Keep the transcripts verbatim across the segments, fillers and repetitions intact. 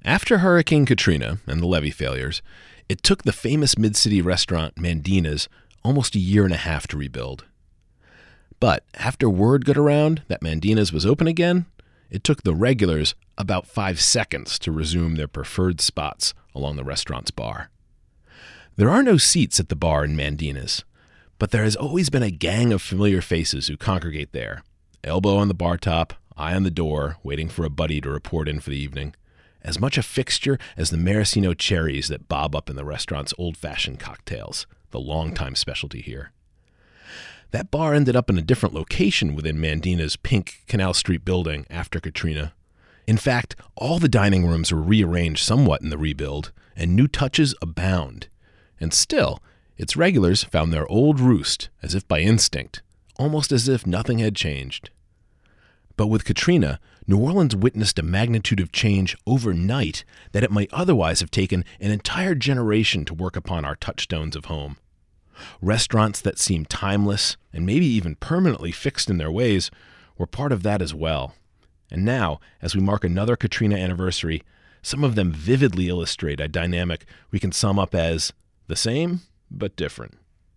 After Hurricane Katrina and the levee failures, it took the famous mid-city restaurant Mandina's almost a year and a half to rebuild. But after word got around that Mandina's was open again, it took the regulars about five seconds to resume their preferred spots along the restaurant's bar. There are no seats at the bar in Mandina's, but there has always been a gang of familiar faces who congregate there, elbow on the bar top, eye on the door, waiting for a buddy to report in for the evening. As much a fixture as the maraschino cherries that bob up in the restaurant's old-fashioned cocktails, the longtime specialty here. That bar ended up in a different location within Mandina's pink Canal Street building after Katrina. In fact, all the dining rooms were rearranged somewhat in the rebuild, and new touches abound. And still, its regulars found their old roost, as if by instinct, almost as if nothing had changed. But with Katrina, New Orleans witnessed a magnitude of change overnight that it might otherwise have taken an entire generation to work upon our touchstones of home. Restaurants that seemed timeless and maybe even permanently fixed in their ways were part of that as well. And now, as we mark another Katrina anniversary, some of them vividly illustrate a dynamic we can sum up as the same, but different.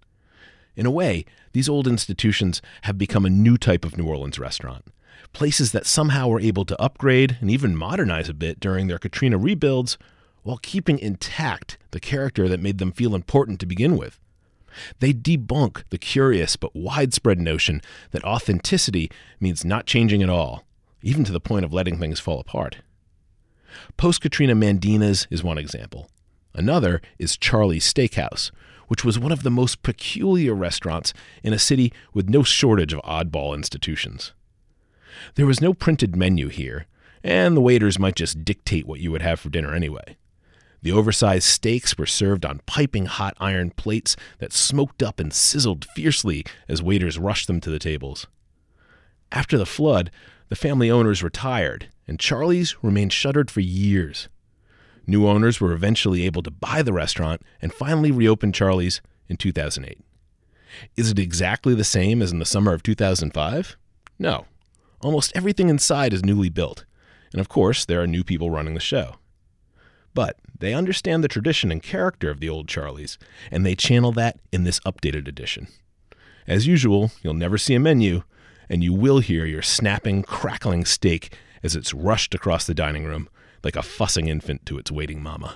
In a way, these old institutions have become a new type of New Orleans restaurant. Places that somehow were able to upgrade and even modernize a bit during their Katrina rebuilds while keeping intact the character that made them feel important to begin with. They debunk the curious but widespread notion that authenticity means not changing at all, even to the point of letting things fall apart. Post-Katrina Mandina's is one example. Another is Charlie's Steakhouse, which was one of the most peculiar restaurants in a city with no shortage of oddball institutions. There was no printed menu here, and the waiters might just dictate what you would have for dinner anyway. The oversized steaks were served on piping hot iron plates that smoked up and sizzled fiercely as waiters rushed them to the tables. After the flood, the family owners retired, and Charlie's remained shuttered for years. New owners were eventually able to buy the restaurant and finally reopen Charlie's in two thousand eight. Is it exactly the same as in the summer of two thousand five? No. Almost everything inside is newly built, and of course there are new people running the show. But they understand the tradition and character of the old Charlie's, and they channel that in this updated edition. As usual, you'll never see a menu, and you will hear your snapping, crackling steak as it's rushed across the dining room like a fussing infant to its waiting mama.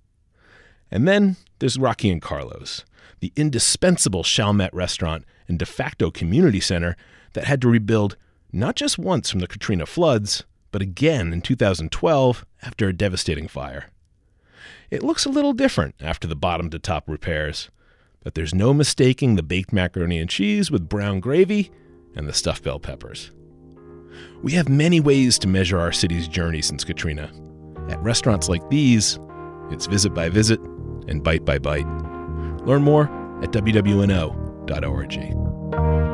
And then there's Rocky and Carlos, the indispensable Chalmette restaurant and de facto community center that had to rebuild not just once from the Katrina floods, but again in two thousand twelve after a devastating fire. It looks a little different after the bottom-to-top repairs, but there's no mistaking the baked macaroni and cheese with brown gravy and the stuffed bell peppers. We have many ways to measure our city's journey since Katrina. At restaurants like these, it's visit by visit and bite by bite. Learn more at w w n o dot org.